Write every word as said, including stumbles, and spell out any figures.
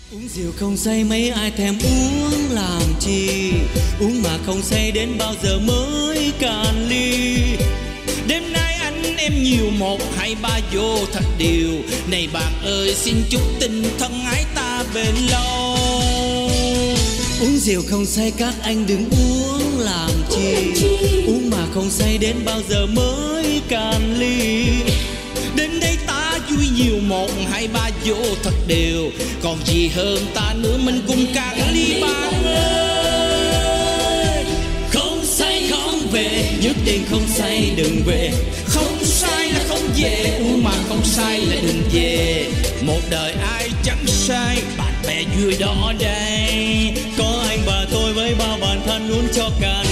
Uống rượu không say mấy ai thèm uống làm chi, uống mà không say đến bao giờ mới cạn ly. Đêm nay anh em nhiều một hai ba vô thật điều, này bạn ơi xin chúc tình thân ái ta bền lâu. Uống rượu không say các anh đừng uống làm chi, uống mà không say đến bao giờ mới cạn ly. Đến đây ta vui nhiều một hai ba vô thật đều, còn gì hơn ta nữa mình cùng cạn ly bạn ơi. Không say không về, nhất định không say đừng về. Không say là không về, uống mà không say là đừng về. Một đời ai chẳng say, bạn bè vui đó đây. Có anh và tôi với bao bạn thân uống cho cạn